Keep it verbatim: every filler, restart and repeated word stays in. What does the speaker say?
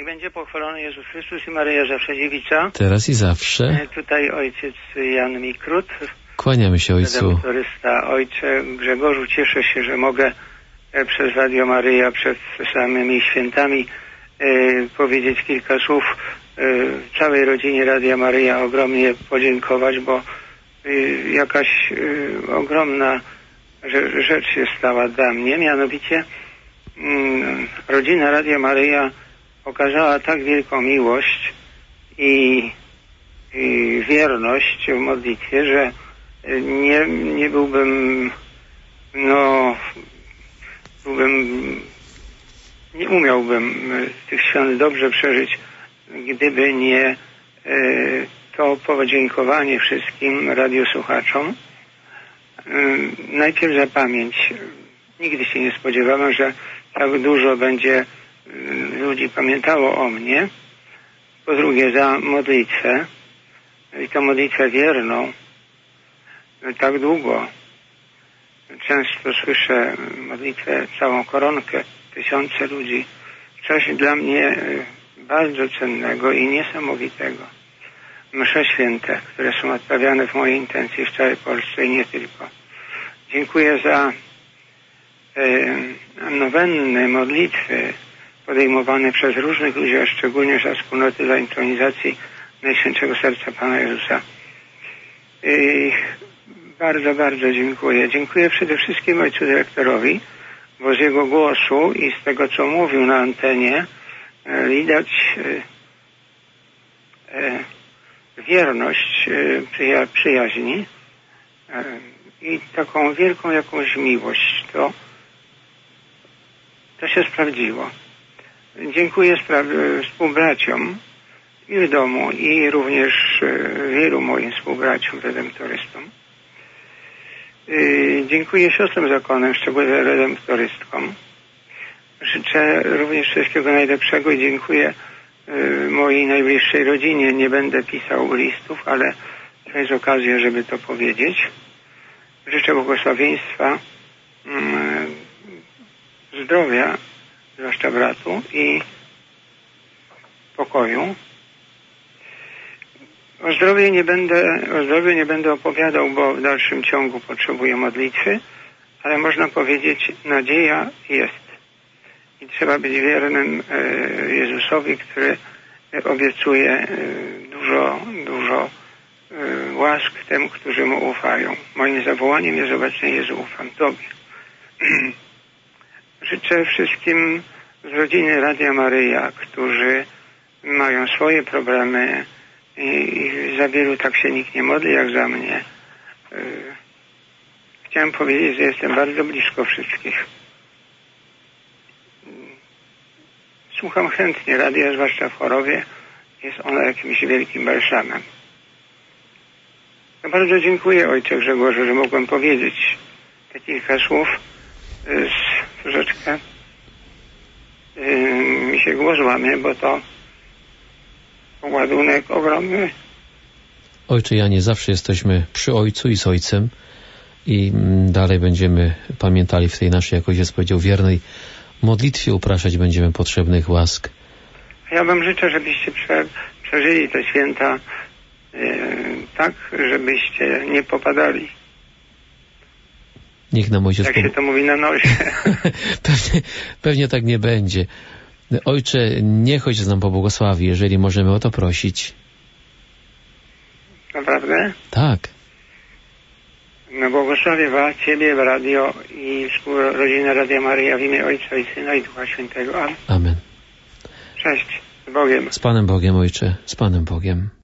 będzie pochwalony Jezus Chrystus i Maryja Zawsze Dziewica. Teraz i zawsze. Tutaj ojciec Jan Mikrut. Kłaniamy się ojcu. Redemptorysta. Ojcze Grzegorzu, cieszę się, że mogę przez Radio Maryja, przed samymi świętami e, powiedzieć kilka słów e, całej rodzinie Radia Maryja, ogromnie podziękować, bo e, jakaś e, ogromna rzecz, rzecz się stała dla mnie, mianowicie mm, rodzina Radia Maryja okazała tak wielką miłość i, i wierność w modlitwie, że nie, nie byłbym, no, byłbym, nie umiałbym tych świąt dobrze przeżyć, gdyby nie e, to podziękowanie wszystkim radiosłuchaczom. E, najpierw za pamięć. Nigdy się nie spodziewałem, że tak dużo będzie ludzi pamiętało o mnie. Po drugie za modlitwę i tę modlitwę wierną. Tak długo często słyszę modlitwę całą koronkę, tysiące ludzi. Coś dla mnie bardzo cennego i niesamowitego. Msze święte, które są odprawiane w mojej intencji w całej Polsce i nie tylko. Dziękuję za e, nowenny modlitwy podejmowane przez różnych ludzi, a szczególnie za wspólnoty dla intronizacji Najświętszego Serca Pana Jezusa. I bardzo, bardzo dziękuję. Dziękuję przede wszystkim ojcu dyrektorowi, bo z jego głosu i z tego, co mówił na antenie, widać e, e, wierność, e, przyja przyjaźni e, i taką wielką jakąś miłość. To, to się sprawdziło. Dziękuję współbraciom i w domu, i również e, wielu moim współbraciom redemptorystom. E, dziękuję siostrom zakonem, szczególnie redemptorystkom. Życzę również wszystkiego najlepszego i dziękuję e, mojej najbliższej rodzinie. Nie będę pisał listów, ale to jest okazja, żeby to powiedzieć. Życzę błogosławieństwa, mm, zdrowia, zwłaszcza bratu, i pokoju. O zdrowiu nie będę, o zdrowiu nie będę opowiadał, bo w dalszym ciągu potrzebuję modlitwy, ale można powiedzieć, nadzieja jest. I trzeba być wiernym e, Jezusowi, który obiecuje e, dużo, dużo e, łask tym, którzy Mu ufają. Moim zawołaniem jest obecnie: Jezu, ufam Tobie. Życzę wszystkim z rodziny Radia Maryja, którzy mają swoje problemy i, i za wielu tak się nikt nie modli jak za mnie. Yy, chciałem powiedzieć, że jestem bardzo blisko wszystkich. Słucham chętnie radia, zwłaszcza w chorobie. Jest ono jakimś wielkim balsamem. Ja bardzo dziękuję ojcze Grzegorzu, że mogłem powiedzieć te kilka słów. Yy, troszeczkę yy, mi się głos łamie, bo to ładunek ogromny. Ojcze Janie, zawsze jesteśmy przy Ojcu i z Ojcem i dalej będziemy pamiętali w tej naszej, jak Ojciec powiedział, wiernej modlitwie, upraszać będziemy potrzebnych łask. Ja wam życzę, żebyście prze, przeżyli te święta yy, tak, żebyście nie popadali. Niech nam Ojciec... Jak się to mówi na nosie. pewnie, pewnie tak nie będzie. Ojcze, niech Ojciec nam pobłogosławi, jeżeli możemy o to prosić. Naprawdę? Tak. No błogosławię was, Ciebie, w radio i rodzinę Radia Maryja w imię Ojca i Syna i Ducha Świętego. Amen. Amen. Cześć. Z Bogiem. Z Panem Bogiem, Ojcze. Z Panem Bogiem.